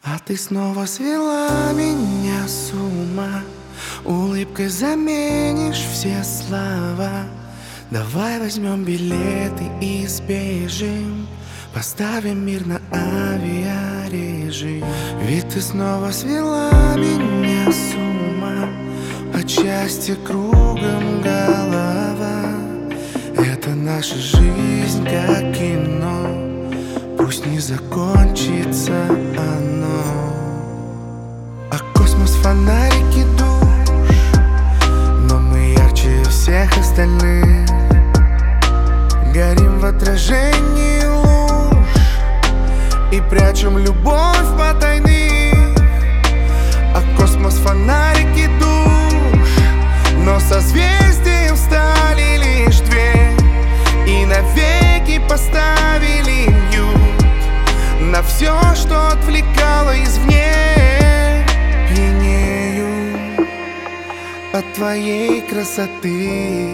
А ты снова свела меня с ума. Улыбкой заменишь все слова. Давай возьмем билеты и сбежим, поставим мир на авиарежим. Ведь ты снова свела меня с ума. От счастья кругом голова. Это наша жизнь как кино. Пусть не закончится оно. А космос фонарики душ, но мы ярче всех остальных. Горим в отражении луж и прячем любовь потайных. А космос фонарики душ, но созвездием стали лишь две. И навеки поставили мьют на все, что отвлекало извне. Пьянею от твоей красоты.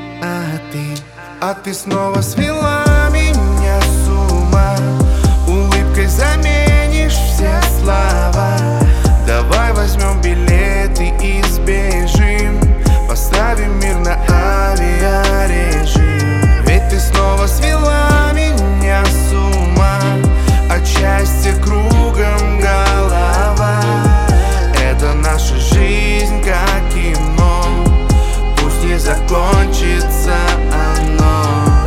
А ты снова свела меня с ума. Улыбкой заменишь все слова. Давай возьмем билеты и сбежим, поставим мир на авиарежим. Ведь ты снова свела меня с ума. От счастья кругом голова. Это наша жизнь как кино. Пусть не закончится оно.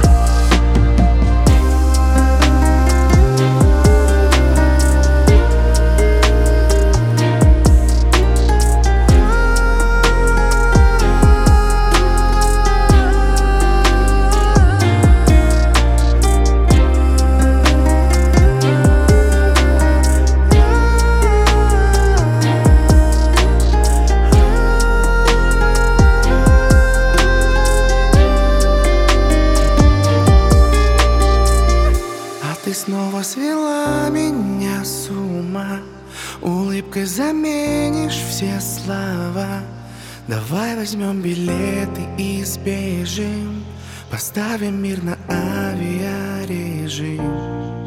Ты снова свела меня с ума. Улыбкой заменишь все слова. Давай возьмем билеты и сбежим, поставим мир на авиарежим.